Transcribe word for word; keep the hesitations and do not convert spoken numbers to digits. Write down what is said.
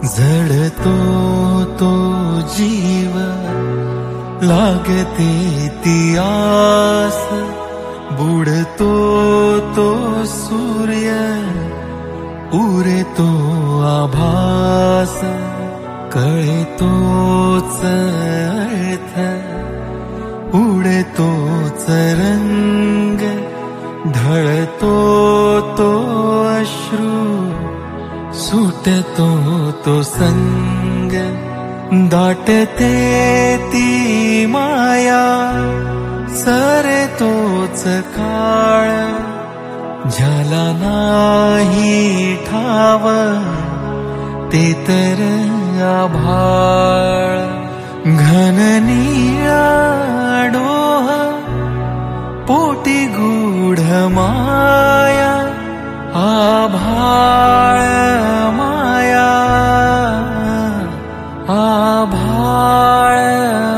झडतो तो जीव लागते ती आस, बुडतो तो सूर्य उरेतो आभास, कळतोच अर्थ उडतोच रंग, ढळतो तो अश्रू सुटतो तो संग, दाटते ती माया सरतोच काळ, ज्याला नाही ठाव ते तर आभाळ, घन निळा डोह पोटी गूढ माया, आभाळ माया, आभाळ